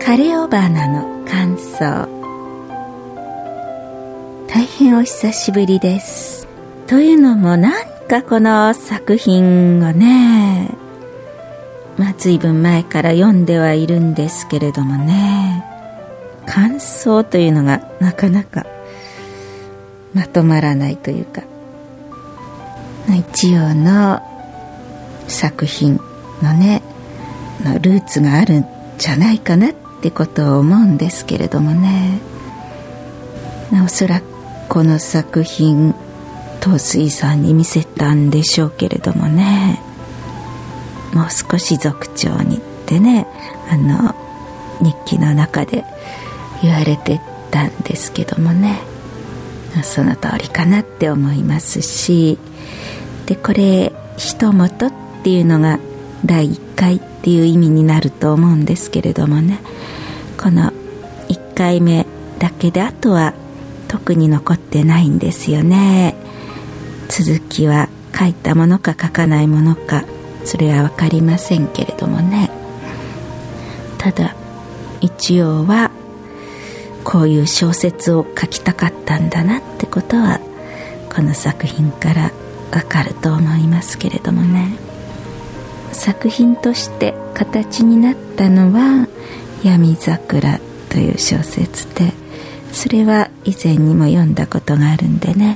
枯れ尾花の感想。大変お久しぶりです。というのもなんかこの作品をね、随分前から読んではいるんですけれどもね、感想というのがなかなかまとまらないというか、一応の作品のねルーツがあるんじゃないかなってことを思うんですけれどもね、おそらくこの作品東水さんに見せたんでしょうけれどもね、もう少し族長にってね日記の中で言われてたんですけどもね、その通りかなって思いますし、でこれ一元っていうのが第1回っていう意味になると思うんですけれどもね、この1回目だけであとは特に残ってないんですよね。続きは書いたものか書かないものかそれは分かりませんけれどもね、ただ一応はこういう小説を書きたかったんだなってことはこの作品から分かると思いますけれどもね、作品として形になったのは闇桜という小説で、それは以前にも読んだことがあるんでね、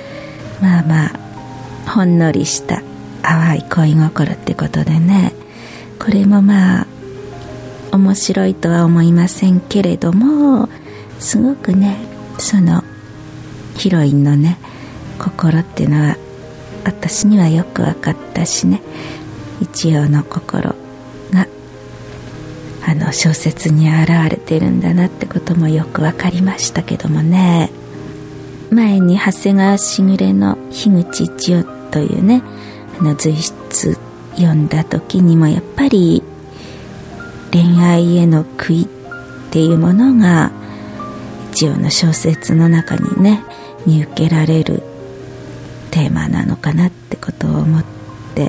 ほんのりした淡い恋心ってことでね、これも面白いとは思いませんけれども、すごくねそのヒロインのね心っていうのは私にはよく分かったしね、一葉の心が小説に現れてるんだなってこともよく分かりましたけどもね、前に長谷川しぐれの樋口一葉というね随筆読んだ時にもやっぱり恋愛への悔いっていうものが一葉の小説の中にね見受けられるテーマなのかなってことを思って、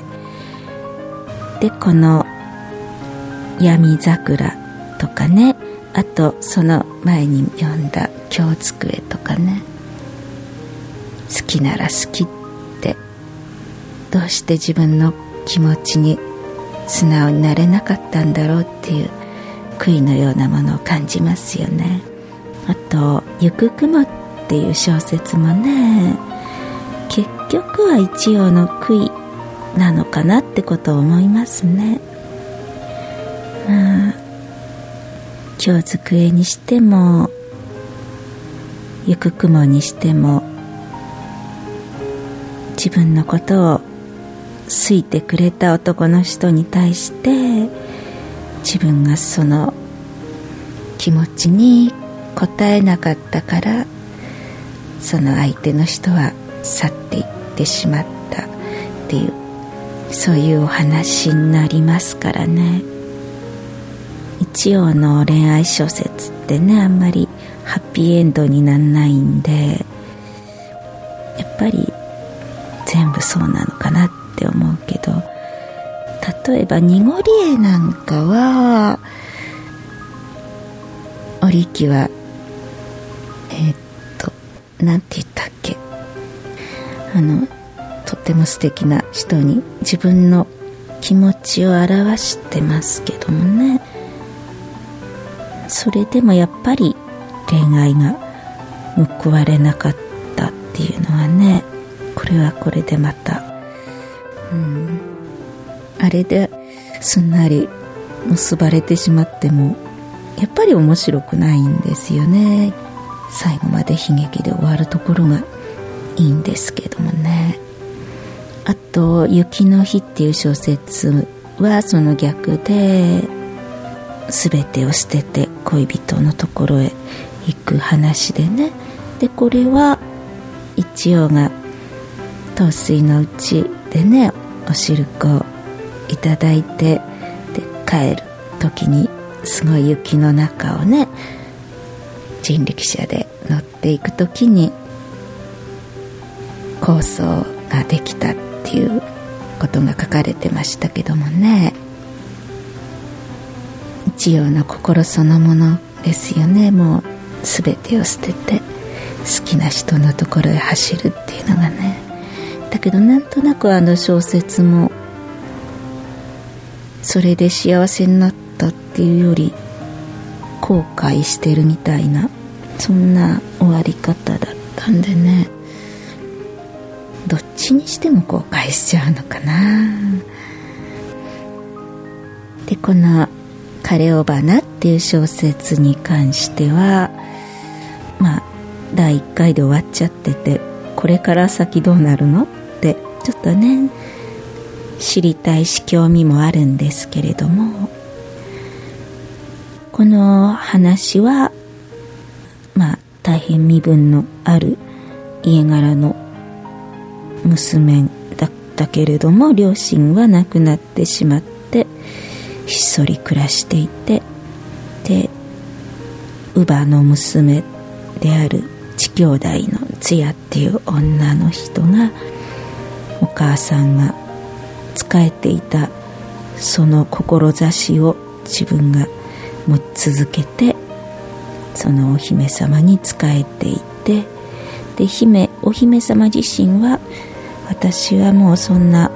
でこの闇桜とかね、あとその前に読んだ京机とかね、好きなら好きってどうして自分の気持ちに素直になれなかったんだろうっていう悔いのようなものを感じますよね。あと行く雲っていう小説もね、結局は一葉の悔いなのかなってことを思いますね。京机にしても行く雲にしても、自分のことを好いてくれた男の人に対して自分がその気持ちに応えなかったから、その相手の人は去っていってしまったっていう、そういうお話になりますからね。一葉の恋愛小説ってね、あんまりハッピーエンドにならないんで、やっぱり全部そうなのかなって思うけど、例えば濁り絵なんかは織木はなんて言ったっけ、とっても素敵な人に自分の気持ちを表してますけどもね、それでもやっぱり恋愛が報われなかったっていうのはね、これはこれでまた、あれですんなり結ばれてしまってもやっぱり面白くないんですよね。最後まで悲劇で終わるところがいいんですけどもね。あと雪の日っていう小説はその逆で、全てを捨てて恋人のところへ行く話でね、でこれは一葉が東水のうちでねお汁粉をいただいて、で帰る時にすごい雪の中をね人力車で乗っていく時に構想ができたっていうことが書かれてましたけどもね、 一様な心そのものですよね。もう全てを捨てて好きな人のところへ走るっていうのがね。だけどなんとなく小説もそれで幸せになったっていうより後悔してるみたいな、そんな終わり方だったんでね、どっちにしても後悔しちゃうのかな。でこの枯れ尾花っていう小説に関しては第1回で終わっちゃってて、これから先どうなるのってちょっとね知りたいし興味もあるんですけれども、この話は大変身分のある家柄の娘だったけれども、両親は亡くなってしまってひっそり暮らしていて、で乳母の娘である父兄弟のつやっていう女の人が、お母さんが仕えていたその志を自分が持ち続けて、そのお姫様に仕えていて、でお姫様自身は、私はもうそんな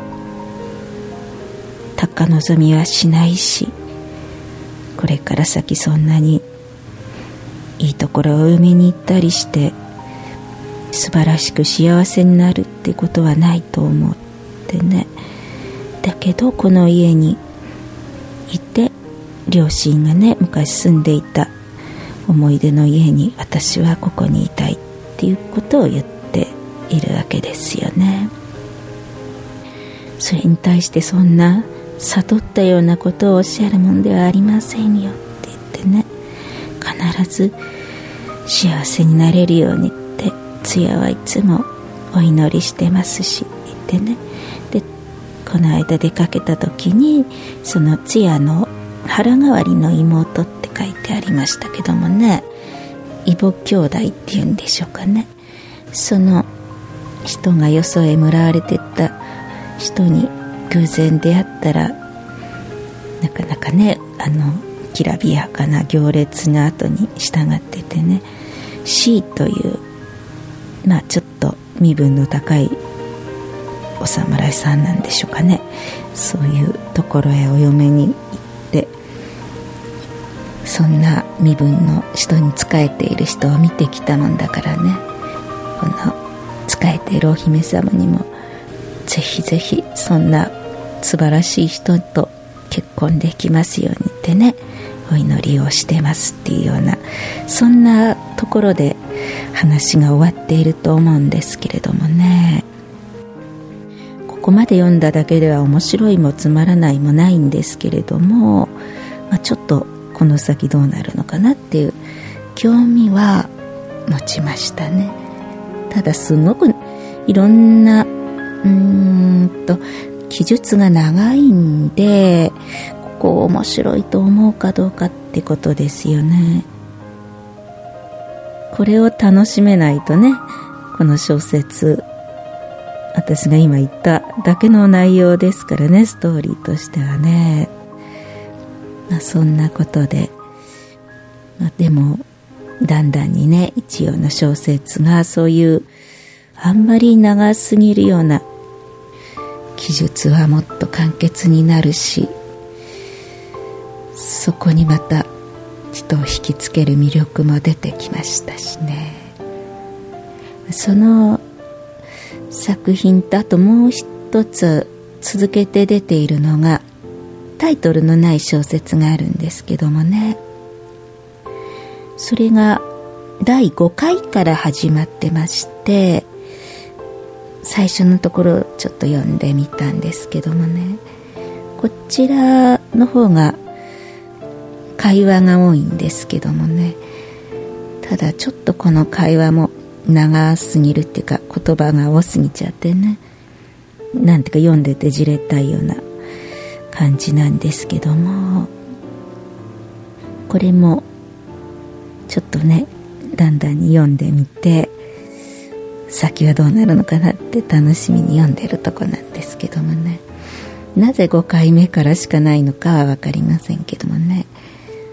高望みはしないし、これから先そんなにいいところを埋めに行ったりして素晴らしく幸せになるってことはないと思ってね。だけどこの家にいて、両親がね昔住んでいた思い出の家に私はここにいたいっていうことを言っているわけですよね。それに対してそんな悟ったようなことをおっしゃるもんではありませんよって言ってね、必ず幸せになれるようにってつやはいつもお祈りしてますし言ってね。でこの間出かけた時に、そのつやの腹代わりの妹って書いてありましたけどもね、異母兄弟っていうんでしょうかね。その人がよそへもらわれてった人に偶然出会ったら、なかなかねきらびやかな行列の後に従っててね、 C というちょっと身分の高いお侍さんなんでしょうかね。そういうところへお嫁に行って、そんな身分の人に仕えている人を見てきたもんだからね、この仕えているお姫様にもぜひぜひそんな素晴らしい人と結婚できますようにってね、お祈りをしてますっていうような、そんなところで話が終わっていると思うんですけれどもね。ここまで読んだだけでは面白いもつまらないもないんですけれども、ちょっとこの先どうなるのかなっていう興味は持ちましたね。ただすごくいろんな記述が長いんで、ここ面白いと思うかどうかってことですよね。これを楽しめないとね、この小説、私が今言っただけの内容ですからね、ストーリーとしてはね。そんなことで、でもだんだんにね、一葉の小説がそういうあんまり長すぎるような記述はもっと簡潔になるし、そこにまた人を引きつける魅力も出てきましたしね。その作品とあともう一つ続けて出ているのが、タイトルのない小説があるんですけどもね、それが第5回から始まってまして、最初のところをちょっと読んでみたんですけどもね、こちらの方が会話が多いんですけどもね、ただちょっとこの会話も長すぎるっていうか、言葉が多すぎちゃってね、なんていうか読んでてじれったいような感じなんですけども、これもちょっとねだんだんに読んでみて、先はどうなるのかなって楽しみに読んでるとこなんですけどもね、なぜ5回目からしかないのかは分かりませんけどもね、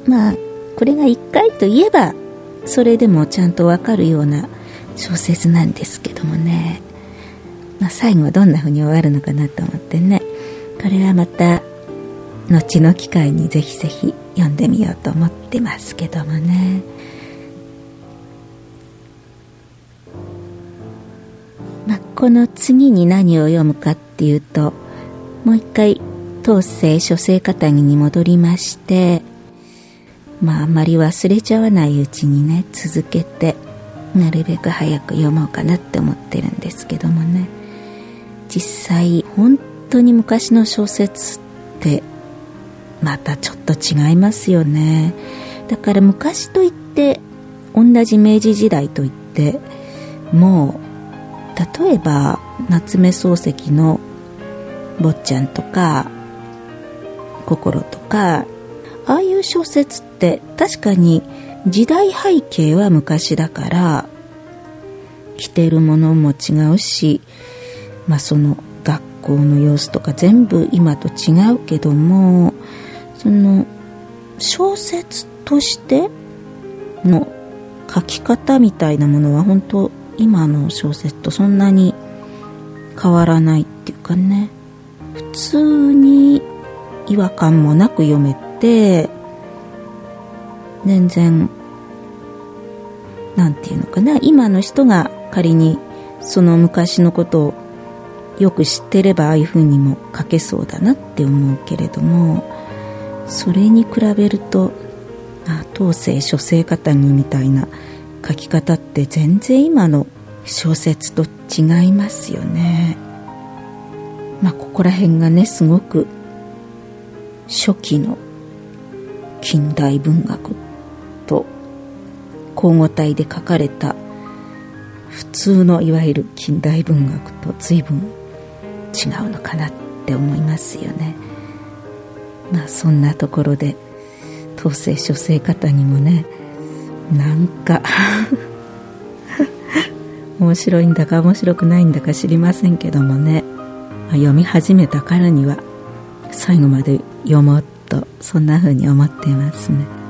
まあこれが1回といえばそれでもちゃんとわかるような小説なんですけどもね、まあ、最後はどんな風に終わるのかなと思ってね、これはまた後の機会にぜひぜひ読んでみようと思ってますけどもね。まあ、この次に何を読むかっていうと、もう一回東西書生方に戻りまして、まああんまり忘れちゃわないうちにね続けてなるべく早く読もうかなって思ってるんですけどもね、実際本当に昔の小説ってまたちょっと違いますよね。だから昔といって同じ明治時代といってもう、例えば夏目漱石の坊ちゃんとか心とか、ああいう小説って確かに時代背景は昔だから着てるものも違うし、まあその学校の様子とか全部今と違うけども、その小説としての書き方みたいなものは本当今の小説とそんなに変わらないっていうかね、普通に違和感もなく読めて、全然なんていうのかな、今の人が仮にその昔のことをよく知ってればああいう風にも書けそうだなって思うけれども、それに比べると東西書生方にみたいな書き方って全然今の小説と違いますよね。まあここら辺がねすごく初期の近代文学と交互体で書かれた普通のいわゆる近代文学と随分違うのかなって思いますよね。まあそんなところで東西書生方にもねなんか面白いんだか面白くないんだか知りませんけどもね、読み始めたからには最後まで読もうと、そんな風に思っていますね。